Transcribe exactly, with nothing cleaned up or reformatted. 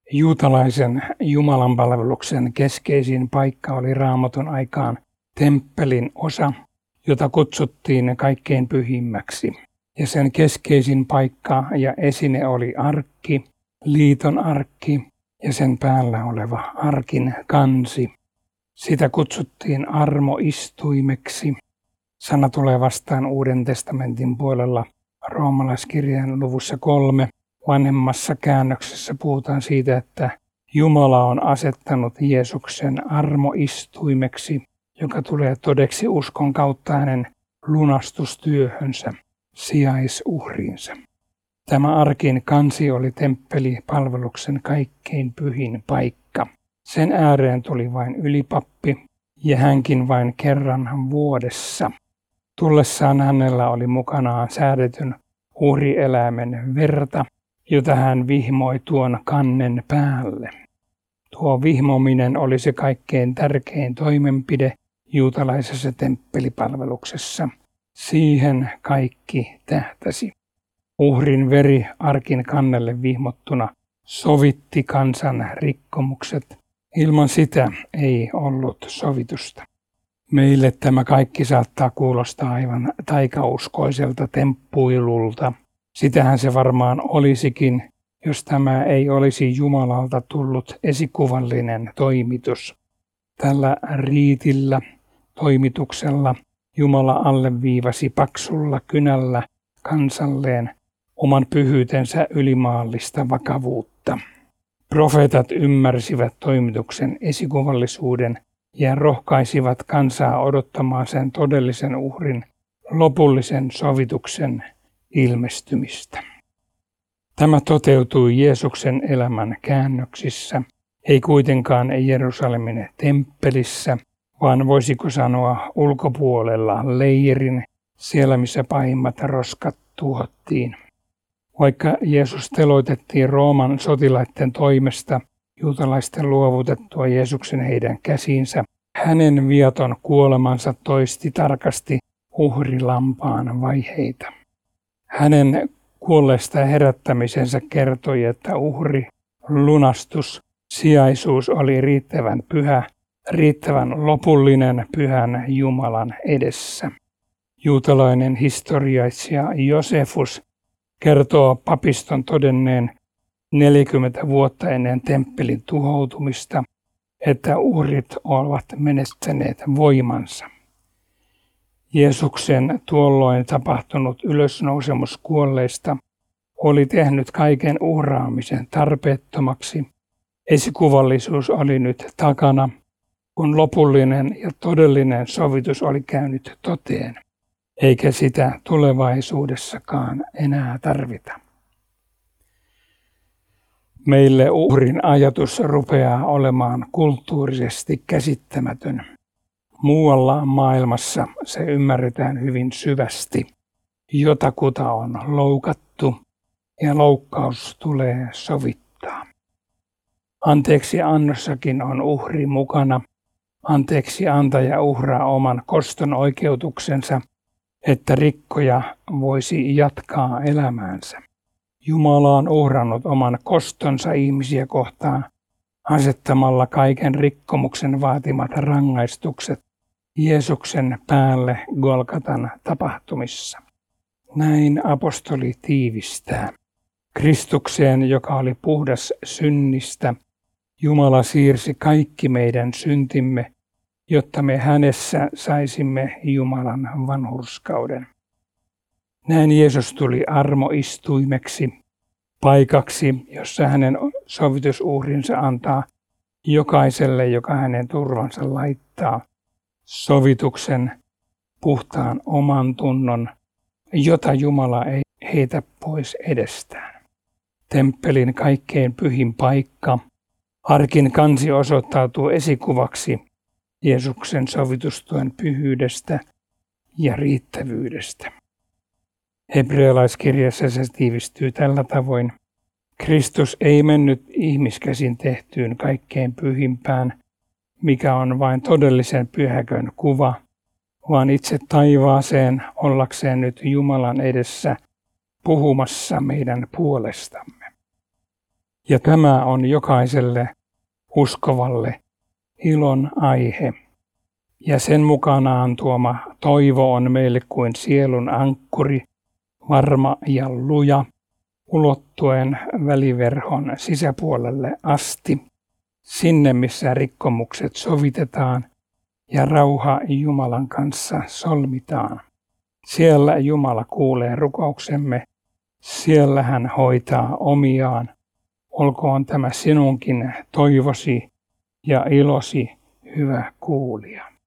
Juutalaisen jumalanpalveluksen keskeisin paikka oli Raamatun aikaan temppelin osa, jota kutsuttiin kaikkein pyhimmäksi. Ja sen keskeisin paikka ja esine oli arkki, liiton arkki ja sen päällä oleva arkin kansi. Sitä kutsuttiin armoistuimeksi. Sana tulee vastaan Uuden testamentin puolella Roomalaiskirjan luvussa kolme. Vanhemmassa käännöksessä puhutaan siitä, että Jumala on asettanut Jeesuksen armoistuimeksi, joka tulee todeksi uskon kautta hänen lunastustyöhönsä, sijaisuhriinsa. Tämä arkin kansi oli temppelipalveluksen kaikkein pyhin paikka. Sen ääreen tuli vain ylipappi ja hänkin vain kerran vuodessa. Tullessaan hänellä oli mukanaan säädetyn uhrieläimen verta, jota hän vihmoi tuon kannen päälle. Tuo vihmominen oli se kaikkein tärkein toimenpide juutalaisessa temppelipalveluksessa. Siihen kaikki tähtäsi. Uhrin veri arkin kannelle vihmottuna sovitti kansan rikkomukset. Ilman sitä ei ollut sovitusta. Meille tämä kaikki saattaa kuulostaa aivan taikauskoiselta temppuilulta. Sitähän se varmaan olisikin, jos tämä ei olisi Jumalalta tullut esikuvallinen toimitus. Tällä riitillä, toimituksella, Jumala alleviivasi paksulla kynällä kansalleen oman pyhyytensä ylimaallista vakavuutta. Profeetat ymmärsivät toimituksen esikuvallisuuden ja rohkaisivat kansaa odottamaan sen todellisen uhrin lopullisen sovituksen ilmestymistä. Tämä toteutui Jeesuksen elämän käännöksissä, ei kuitenkaan Jerusalemin temppelissä, vaan voisiko sanoa ulkopuolella leirin, siellä missä pahimmat roskat tuhottiin. Vaikka Jeesus teloitettiin Rooman sotilaiden toimesta juutalaisten luovutettua Jeesuksen heidän käsiinsä, hänen viaton kuolemansa toisti tarkasti uhrilampaan vaiheita. Hänen kuolleesta herättämisensä kertoi, että uhri, lunastus, sijaisuus oli riittävän pyhä, riittävän lopullinen pyhän Jumalan edessä. Juutalainen historiaitsija Josefus kertoo papiston todenneen neljäkymmentä vuotta ennen temppelin tuhoutumista, että uhrit ovat menettäneet voimansa. Jeesuksen tuolloin tapahtunut ylösnousemus kuolleista oli tehnyt kaiken uhraamisen tarpeettomaksi. Esikuvallisuus oli nyt takana, kun lopullinen ja todellinen sovitus oli käynyt toteen, eikä sitä tulevaisuudessakaan enää tarvita. Meille uhrin ajatus rupeaa olemaan kulttuurisesti käsittämätön. Muualla maailmassa se ymmärretään hyvin syvästi. Jotakuta on loukattu ja loukkaus tulee sovittaa. Anteeksi annossakin on uhri mukana. Anteeksi antaja uhraa oman koston oikeutuksensa, että rikkoja voisi jatkaa elämäänsä. Jumala on uhrannut oman kostonsa ihmisiä kohtaan asettamalla kaiken rikkomuksen vaatimat rangaistukset Jeesuksen päälle Golgatan tapahtumissa. Näin apostoli tiivistää. Kristukseen, joka oli puhdas synnistä, Jumala siirsi kaikki meidän syntimme, jotta me hänessä saisimme Jumalan vanhurskauden. Näin Jeesus tuli armoistuimeksi, paikaksi, jossa hänen sovitusuhrinsa antaa jokaiselle, joka hänen turvansa laittaa, sovituksen, puhtaan oman tunnon, jota Jumala ei heitä pois edestään. Temppelin kaikkein pyhin paikka, arkin kansi osoittautuu esikuvaksi Jeesuksen sovitustuen pyhyydestä ja riittävyydestä. Hebrealaiskirjassa se tiivistyy tällä tavoin. Kristus ei mennyt ihmiskäsin tehtyyn kaikkein pyhimpään, mikä on vain todellisen pyhäkön kuva, vaan itse taivaaseen ollakseen nyt Jumalan edessä puhumassa meidän puolestamme. Ja tämä on jokaiselle uskovalle ilon aihe. Ja sen mukanaan tuoma toivo on meille kuin sielun ankkuri, varma ja luja, ulottuen väliverhon sisäpuolelle asti, sinne missä rikkomukset sovitetaan ja rauha Jumalan kanssa solmitaan. Siellä Jumala kuulee rukouksemme, siellä hän hoitaa omiaan. Olkoon tämä sinunkin toivosi ja ilosi, hyvä kuulija.